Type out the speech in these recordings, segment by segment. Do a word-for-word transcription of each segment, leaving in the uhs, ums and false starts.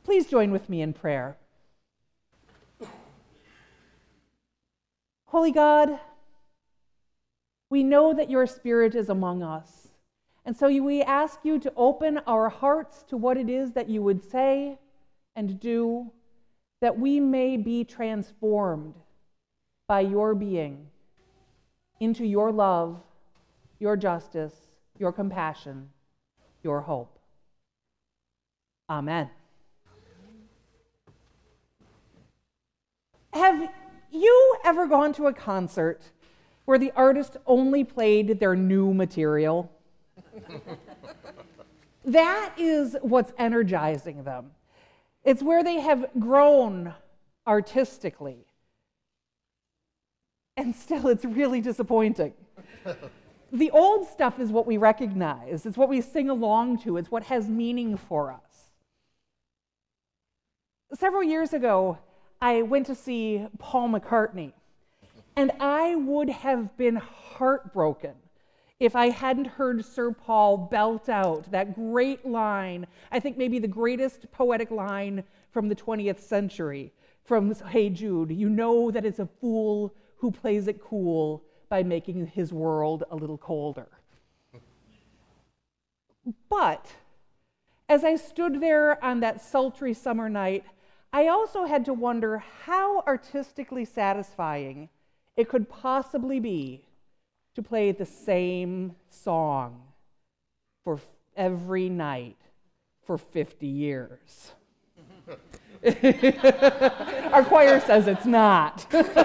Please join with me in prayer. Holy God, we know that your Spirit is among us, and so we ask you to open our hearts to what it is that you would say and do, that we may be transformed by your being into your love, your justice, your compassion, your hope. Amen. Have you ever gone to a concert where the artist only played their new material? That is what's energizing them. It's where they have grown artistically. And still, it's really disappointing. The old stuff is what we recognize. It's what we sing along to. It's what has meaning for us. Several years ago, I went to see Paul McCartney, and I would have been heartbroken if I hadn't heard Sir Paul belt out that great line, I think maybe the greatest poetic line from the twentieth century, from Hey Jude, you know that it's a fool who plays it cool by making his world a little colder. But as I stood there on that sultry summer night, I also had to wonder how artistically satisfying it could possibly be to play the same song for every night for fifty years. Our choir says it's not.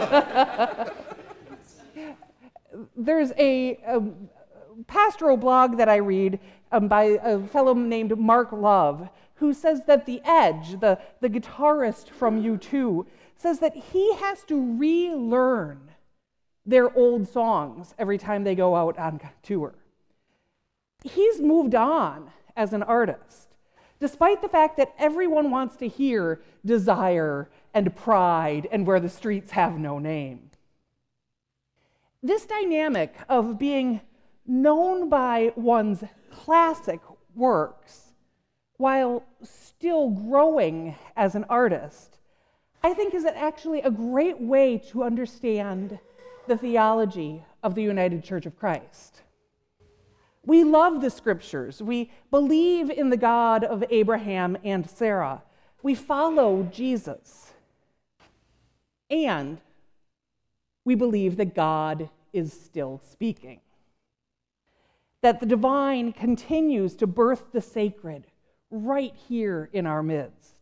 There's a, a pastoral blog that I read um, by a fellow named Mark Love, who says that The Edge, the, the guitarist from U two, says that he has to relearn their old songs every time they go out on tour. He's moved on as an artist, despite the fact that everyone wants to hear Desire and Pride and Where the Streets Have No Name. This dynamic of being known by one's classic works while still growing as an artist, I think is actually a great way to understand the theology of the United Church of Christ. We love the scriptures. We believe in the God of Abraham and Sarah. We follow Jesus. And we believe that God is still speaking, that the divine continues to birth the sacred right here in our midst.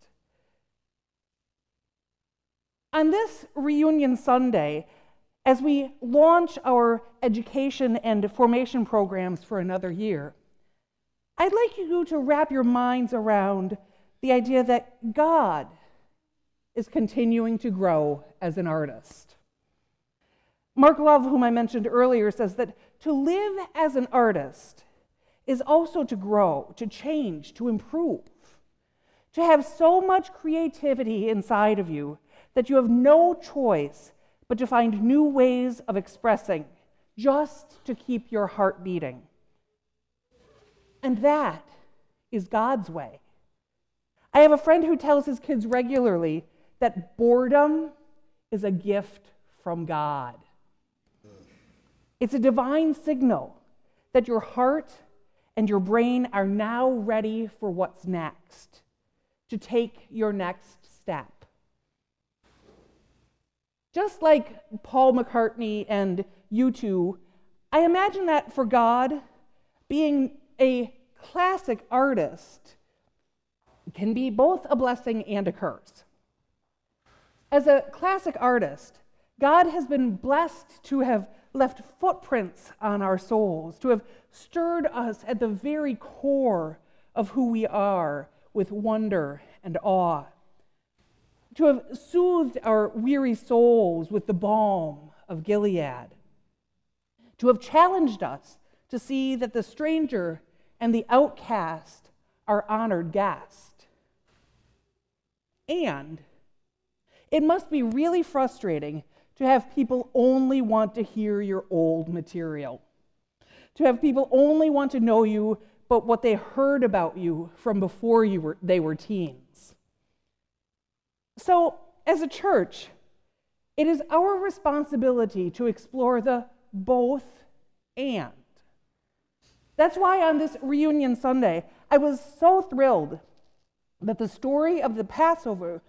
On this Reunion Sunday, as we launch our education and formation programs for another year, I'd like you to wrap your minds around the idea that God is continuing to grow as an artist. Mark Love, whom I mentioned earlier, says that to live as an artist is also to grow, to change, to improve, to have so much creativity inside of you that you have no choice but to find new ways of expressing, just to keep your heart beating. And that is God's way. I have a friend who tells his kids regularly that boredom is a gift from God. It's a divine signal that your heart and your brain are now ready for what's next, to take your next step. Just like Paul McCartney and U two, I imagine that for God, being a classic artist can be both a blessing and a curse. As a classic artist, God has been blessed to have left footprints on our souls, to have stirred us at the very core of who we are with wonder and awe, to have soothed our weary souls with the balm of Gilead, to have challenged us to see that the stranger and the outcast are honored guests. And it must be really frustrating to have people only want to hear your old material, to have people only want to know you but what they heard about you from before you were they were teens. So, as a church, it is our responsibility to explore the both and. That's why on this reunion Sunday, I was so thrilled that the story of the Passover,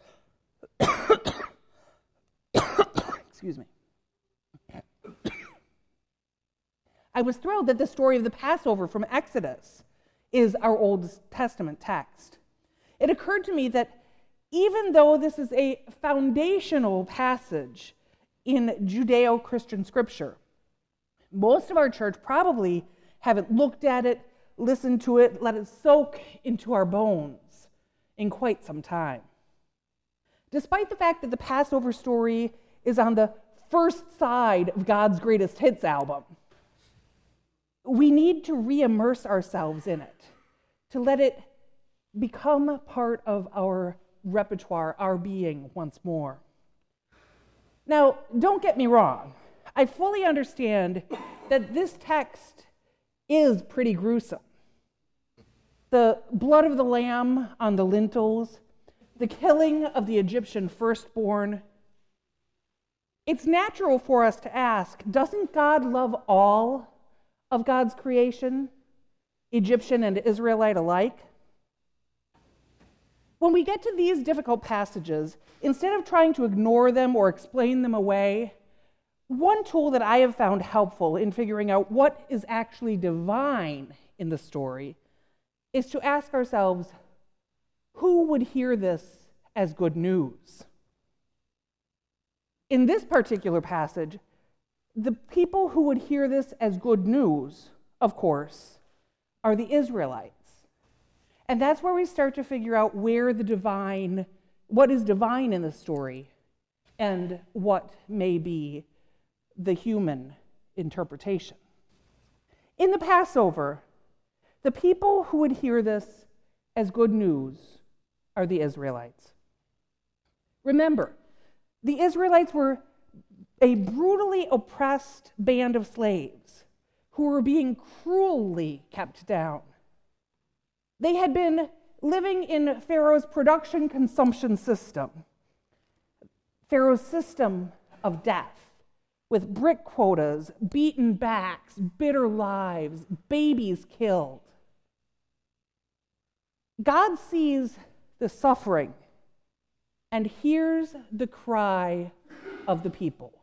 excuse me, I was thrilled that the story of the Passover from Exodus is our Old Testament text. It occurred to me that even though this is a foundational passage in Judeo-Christian scripture, most of our church probably haven't looked at it, listened to it, let it soak into our bones in quite some time. Despite the fact that the Passover story is on the first side of God's Greatest Hits album, we need to re-immerse ourselves in it, to let it become part of our repertoire, our being once more. Now, don't get me wrong. I fully understand that this text is pretty gruesome. The blood of the lamb on the lintels, the killing of the Egyptian firstborn. It's natural for us to ask, doesn't God love all of God's creation, Egyptian and Israelite alike? When we get to these difficult passages, instead of trying to ignore them or explain them away, one tool that I have found helpful in figuring out what is actually divine in the story is to ask ourselves, who would hear this as good news? In this particular passage, the people who would hear this as good news, of course, are the Israelites. And that's where we start to figure out where the divine, what is divine in the story, and what may be the human interpretation. In the Passover, the people who would hear this as good news are the Israelites. Remember, the Israelites were a brutally oppressed band of slaves who were being cruelly kept down. They had been living in Pharaoh's production consumption system, Pharaoh's system of death, with brick quotas, beaten backs, bitter lives, babies killed. God sees the suffering and hears the cry of the people.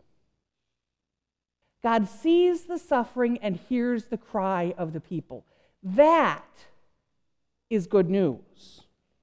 God sees the suffering and hears the cry of the people. That is good news.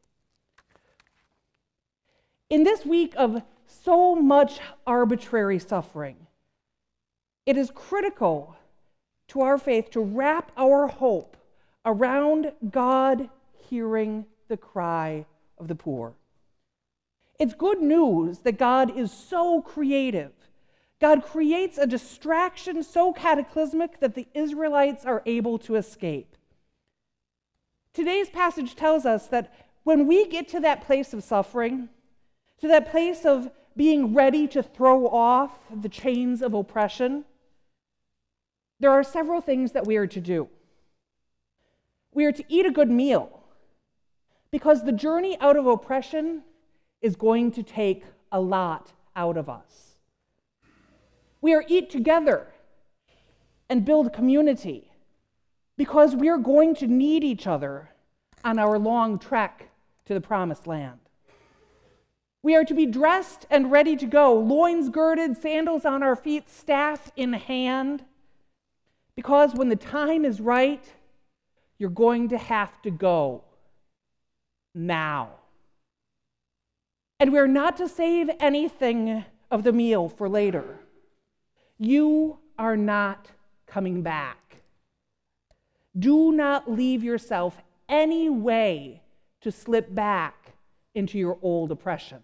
In this week of so much arbitrary suffering, it is critical to our faith to wrap our hope around God hearing the cry of the poor. It's good news that God is so creative. God creates a distraction so cataclysmic that the Israelites are able to escape. Today's passage tells us that when we get to that place of suffering, to that place of being ready to throw off the chains of oppression, there are several things that we are to do. We are to eat a good meal, because the journey out of oppression is going to take a lot out of us. We are eat together and build community, because we are going to need each other on our long trek to the promised land. We are to be dressed and ready to go, loins girded, sandals on our feet, staff in hand, because when the time is right, you're going to have to go now. And we're not to save anything of the meal for later. You are not coming back. Do not leave yourself any way to slip back into your old oppression.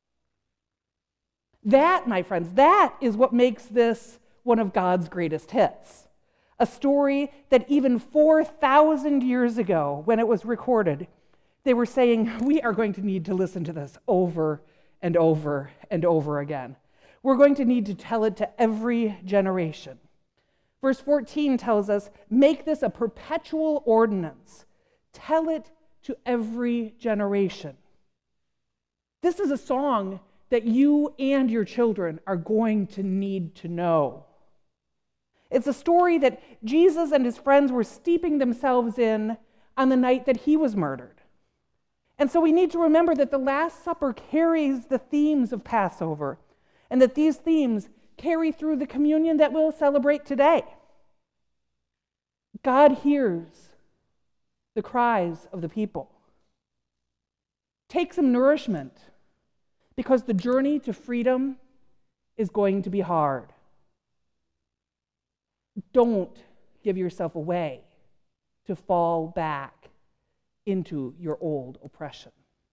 That, my friends, that is what makes this one of God's greatest hits. A story that even four thousand years ago, when it was recorded, they were saying, we are going to need to listen to this over and over and over again. We're going to need to tell it to every generation. Verse fourteen tells us, make this a perpetual ordinance. Tell it to every generation. This is a song that you and your children are going to need to know. It's a story that Jesus and his friends were steeping themselves in on the night that he was murdered. And so we need to remember that the Last Supper carries the themes of Passover, and that these themes carry through the communion that we'll celebrate today. God hears the cries of the people. Take some nourishment, because the journey to freedom is going to be hard. Don't give yourself away to fall back into your old oppression.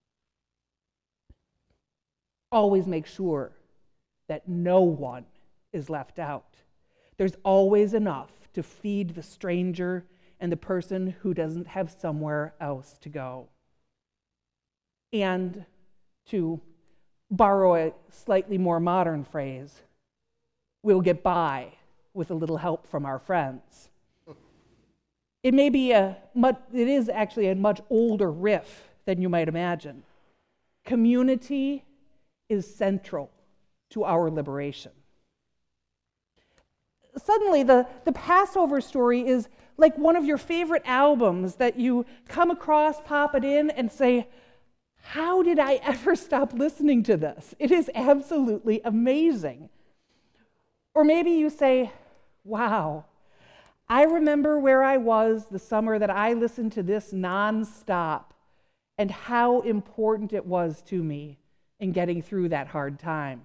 Always make sure that no one is left out. There's always enough to feed the stranger and the person who doesn't have somewhere else to go. And to borrow a slightly more modern phrase, we'll get by with a little help from our friends. It may be a much, it is actually a much older riff than you might imagine. Community is central to our liberation. Suddenly, the, the Passover story is like one of your favorite albums that you come across, pop it in, and say, how did I ever stop listening to this? It is absolutely amazing. Or maybe you say, wow, I remember where I was the summer that I listened to this nonstop and how important it was to me in getting through that hard time.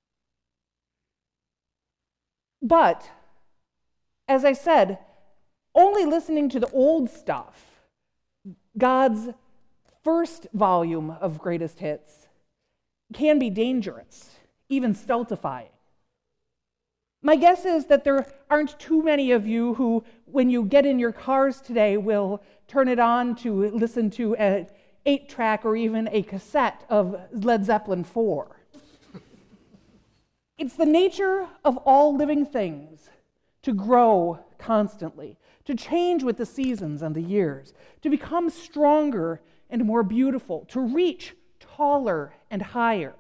But, as I said, only listening to the old stuff, God's first volume of greatest hits, can be dangerous, even stultifying. My guess is that there aren't too many of you who, when you get in your cars today, will turn it on to listen to an eight-track or even a cassette of Led Zeppelin four. It's the nature of all living things to grow constantly, to change with the seasons and the years, to become stronger and more beautiful, to reach taller and higher.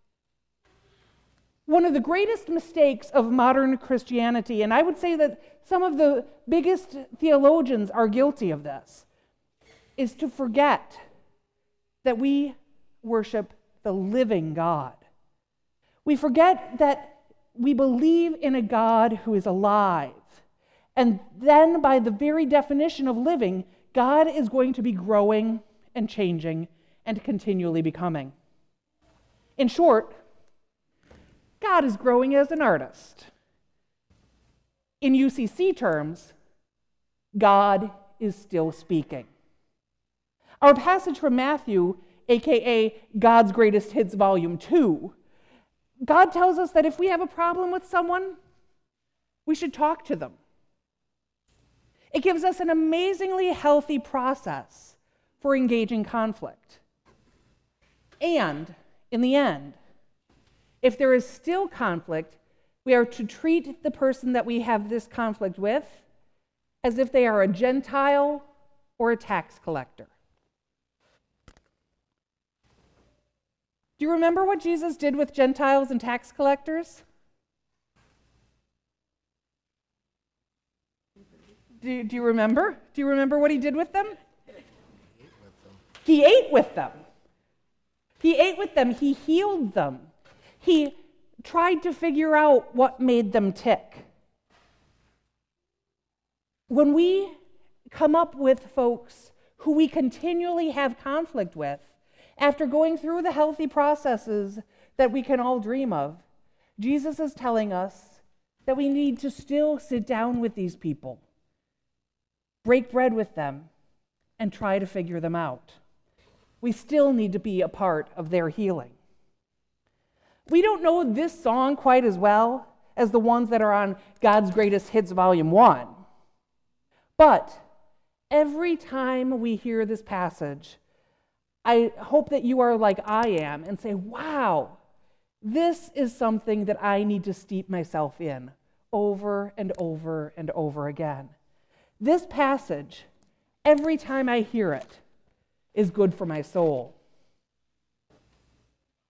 One of the greatest mistakes of modern Christianity, and I would say that some of the biggest theologians are guilty of this, is to forget that we worship the living God. We forget that we believe in a God who is alive. And then, by the very definition of living, God is going to be growing and changing and continually becoming. In short, God is growing as an artist. In U C C terms, God is still speaking. Our passage from Matthew, aka God's Greatest Hits Volume two, God tells us that if we have a problem with someone, we should talk to them. It gives us an amazingly healthy process for engaging conflict. And, in the end, if there is still conflict, we are to treat the person that we have this conflict with as if they are a Gentile or a tax collector. Do you remember what Jesus did with Gentiles and tax collectors? Do, do you remember? Do you remember what he did with them? He ate with them. He ate with them. He healed them. He tried to figure out what made them tick. When we come up with folks who we continually have conflict with, after going through the healthy processes that we can all dream of, Jesus is telling us that we need to still sit down with these people, break bread with them, and try to figure them out. We still need to be a part of their healing. We don't know this song quite as well as the ones that are on God's Greatest Hits Volume one. But every time we hear this passage, I hope that you are like I am and say, wow, this is something that I need to steep myself in over and over and over again. This passage, every time I hear it, is good for my soul.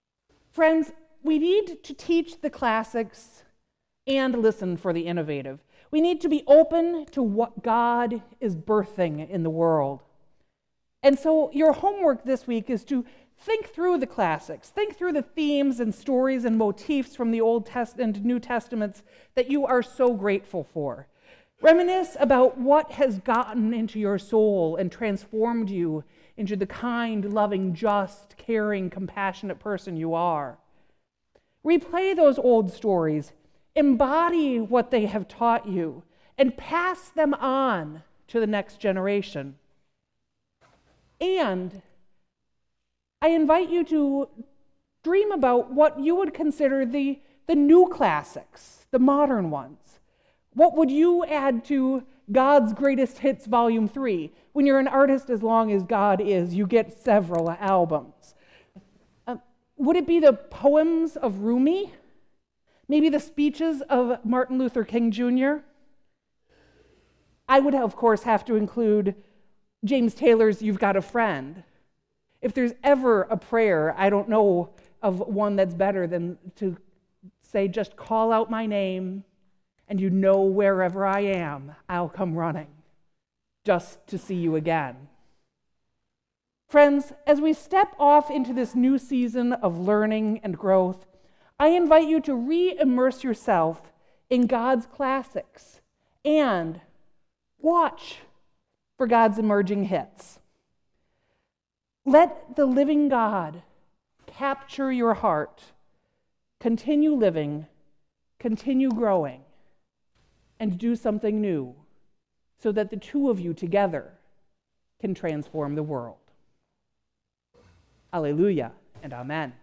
Friends, we need to teach the classics and listen for the innovative. We need to be open to what God is birthing in the world. And so your homework this week is to think through the classics. Think through the themes and stories and motifs from the Old Testament and New Testaments that you are so grateful for. Reminisce about what has gotten into your soul and transformed you into the kind, loving, just, caring, compassionate person you are. Replay those old stories, embody what they have taught you, and pass them on to the next generation. And I invite you to dream about what you would consider the, the new classics, the modern ones. What would you add to God's Greatest Hits Volume three? When you're an artist as long as God is, you get several albums. Uh, would it be the poems of Rumi? Maybe the speeches of Martin Luther King Junior? I would, of course, have to include James Taylor's You've Got a Friend. If there's ever a prayer, I don't know of one that's better than to say, just call out my name, and you know wherever I am, I'll come running, just to see you again. Friends, as we step off into this new season of learning and growth, I invite you to re-immerse yourself in God's classics and watch for God's emerging hits. Let the living God capture your heart. Continue living, continue growing, and do something new so that the two of you together can transform the world. Alleluia and amen.